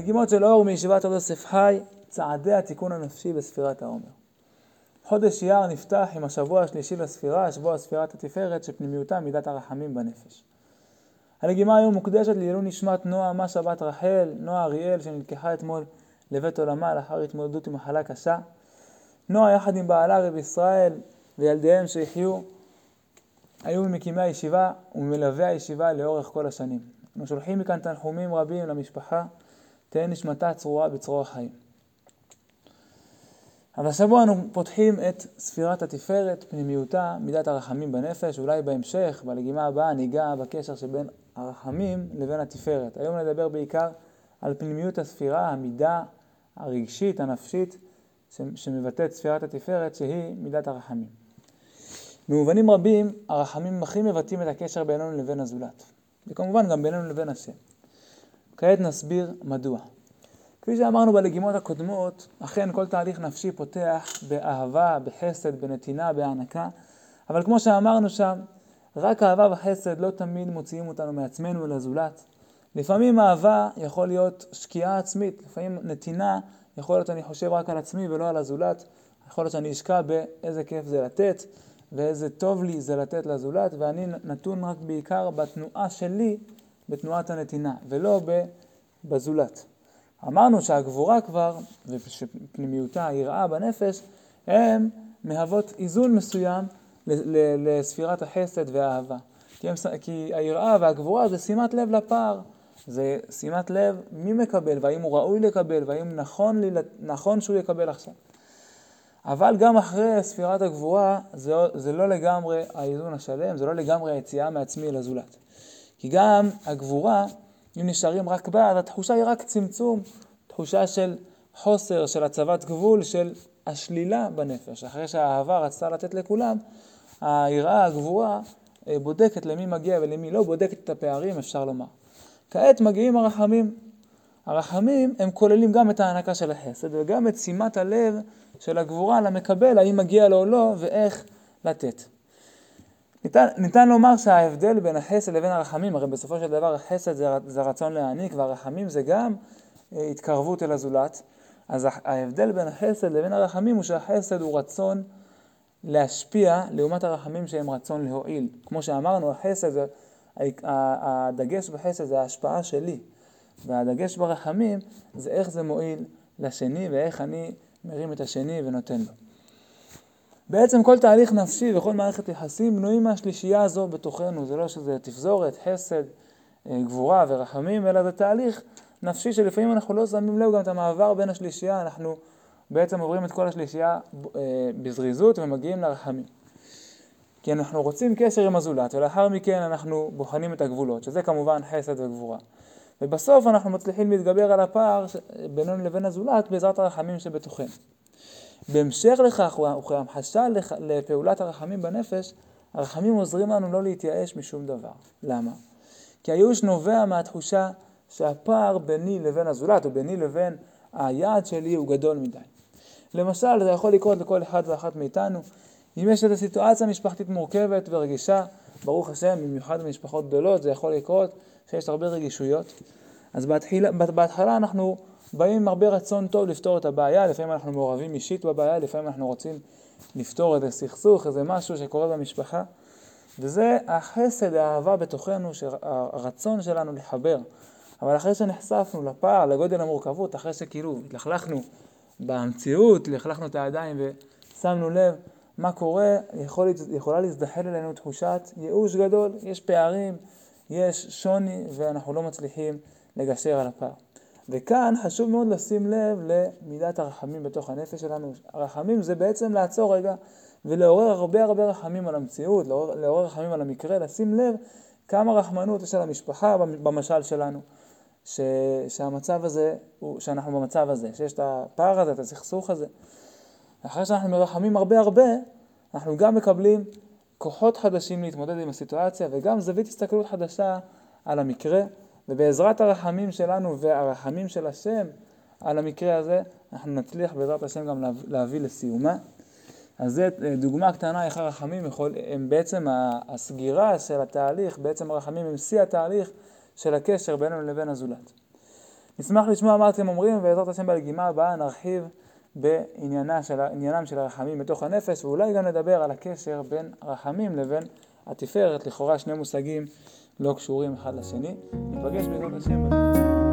המגימות של אור מישיבת רבי יוסף חי, צעדי התיקון הנפשי בספירת העומר. חודש אייר נפתח עם השבוע השלישי לספירה, שבוע ספירת התפארת, שפנימיותה מידת הרחמים בנפש. הנגימה היום מוקדשת לעילוי נשמת נועה משה בת רחל, נועה אריאל, שנלקחה אתמול לבית עולמה לאחר התמודדות עם מחלה קשה. נועה יחד עם בעלה רב ישראל וילדיהם שיחיו, היו ממקימי הישיבה ומלווי הישיבה לאורך כל השנים. אנחנו שולחים מכאן תנחומים רבים למשפחה, תהא נשמתה צרורה בצרור החיים. אבל השבוע אנו פותחים את ספירת התפארת, פנימיותה, מידת הרחמים בנפש. אולי בהמשך, בלגימה הבאה, ניגע בקשר שבין הרחמים לבין התפארת. היום נדבר בעיקר על פנימיות הספירה, המידה הרגשית, הנפשית, שמבטאת ספירת התפארת, שהיא מידת הרחמים. במובנים רבים, הרחמים הכי מבטאים את הקשר בינינו לבין הזולת. וכמובן גם בינינו לבין השם. כעת נסביר מדוע. כפי שאמרנו בלגימות הקודמות, אכן כל תהליך נפשי פותח באהבה, בחסד, בנתינה, בהענקה, אבל כמו שאמרנו שם, רק אהבה וחסד לא תמיד מוציאים אותנו מעצמנו אל הזולת. לפעמים אהבה יכול להיות שקיעה עצמית, לפעמים נתינה יכול להיות אני חושב רק על עצמי ולא על הזולת, יכול להיות שאני אשקע באיזה כיף זה לתת, ואיזה טוב לי זה לתת לזולת, ואני נתון רק בעיקר בתנועה שלי, בתנועת הנתינה, ולא בזולת. אמרנו שהגבורה כבר, ופנימיותה, היראה בנפש, הן מהוות איזון מסוים לספירת החסד והאהבה. כי היראה והגבורה זה שימת לב לפער, זה שימת לב מי מקבל, והאם הוא ראוי לקבל, והאם נכון שהוא יקבל עכשיו. אבל גם אחרי ספירת הגבורה, זה לא לגמרי האיזון השלם, זה לא לגמרי היציאה מעצמי לזולת. כי גם הגבורה, אם נשארים רק בה, אז התחושה היא רק צמצום, תחושה של חוסר, של הצבת גבול, של השלילה בנפש. אחרי שהאהבה רצתה לתת לכולם, היראה, הגבורה, בודקת למי מגיע ולמי לא, בודקת את הפערים, אפשר לומר. כעת מגיעים הרחמים. הרחמים הם כוללים גם את ההענקה של החסד, וגם את שימת הלב של הגבורה למקבל, האם מגיע לו או לא, ואיך לתת. ניתן לומר שההבדל בין החסד לבין הרחמים, הרי בסופו של דבר החסד זה רצון להעניק, והרחמים זה גם התקרבות אל הזולת. אז ההבדל בין החסד לבין הרחמים הוא שהחסד הוא רצון להשפיע, לעומת הרחמים שהם רצון להועיל. כמו שאמרנו, החסד, הדגש בחסד זה ההשפעה שלי, והדגש ברחמים זה איך זה מועיל לשני, ואיך אני מרים את השני ונותן לו. בעצם כל תהליך נפשי וכל מערכת יחסים בנויים מהשלישייה הזו בתוכנו. זה לא שזה תפזורת, חסד, גבורה ורחמים, אלא זה תהליך נפשי שלפעמים אנחנו לא שמים לב גם את המעבר בין השלישייה. אנחנו בעצם עוברים את כל השלישייה בזריזות ומגיעים לרחמים. כי אנחנו רוצים קשר עם הזולת, ולאחר מכן אנחנו בוחנים את הגבולות, שזה כמובן חסד וגבורה. ובסוף אנחנו מצליחים להתגבר על הפער בינינו לבין הזולת בעזרת הרחמים שבתוכנו. בהמשך לכך, וכהמחשה לפעולת הרחמים בנפש, הרחמים עוזרים לנו לא להתייאש משום דבר. למה? כי הייאוש נובע מהתחושה שהפער ביני לבין הזולת, או ביני לבין היעד שלי, הוא גדול מדי. למשל, זה יכול לקרות לכל אחד ואחת מאיתנו. אם יש איזו סיטואציה משפחתית מורכבת ורגישה, ברוך השם, במיוחד במשפחות גדולות, זה יכול לקרות שיש הרבה רגישויות. אז בהתחלה אנחנו באים עם הרבה רצון טוב לפתור את הבעיה, לפעמים אנחנו מעורבים אישית בבעיה, לפעמים אנחנו רוצים לפתור איזה סכסוך, איזה משהו שקורה במשפחה. וזה החסד, האהבה בתוכנו, הרצון שלנו לחבר. אבל אחרי שנחשפנו לפער, לגודל המורכבות, אחרי שכאילו התלכלכנו במציאות, התלכלכנו את הידיים ושמנו לב מה קורה, יכולה להזדחל אלינו תחושת ייאוש גדול, יש פערים, יש שוני, ואנחנו לא מצליחים לגשר על הפער. וכאן חשוב מאוד לשים לב למידת הרחמים בתוך הנפש שלנו. הרחמים זה בעצם לעצור רגע ולעורר הרבה רחמים על המציאות, לעורר רחמים על המקרה, לשים לב כמה רחמנות יש על המשפחה במשל שלנו, שהמצב הזה, שאנחנו במצב הזה, שיש את הפער הזה, את הסכסוך הזה. אחרי שאנחנו מרחמים הרבה, אנחנו גם מקבלים כוחות חדשים להתמודד עם הסיטואציה, וגם זווית הסתכלות חדשה על המקרה, ובעזרת הרחמים שלנו והרחמים של השם על המקרה הזה, אנחנו נצליח בעזרת השם גם להביא לסיומה. אז זה דוגמה קטנה איך הרחמים הם בעצם הסגירה של התהליך, בעצם הרחמים הם שיא התהליך של הקשר בינינו לבין הזולת. נשמח לשמוע מה אתם אומרים, ובעזרת השם בלגימה הבאה נרחיב בעניינם של הרחמים בתוך הנפש, ואולי גם נדבר על הקשר בין הרחמים לבין התפארת, לכאורה שני מושגים לא קשורים אחד לשני. ניפגש בעזרת השם.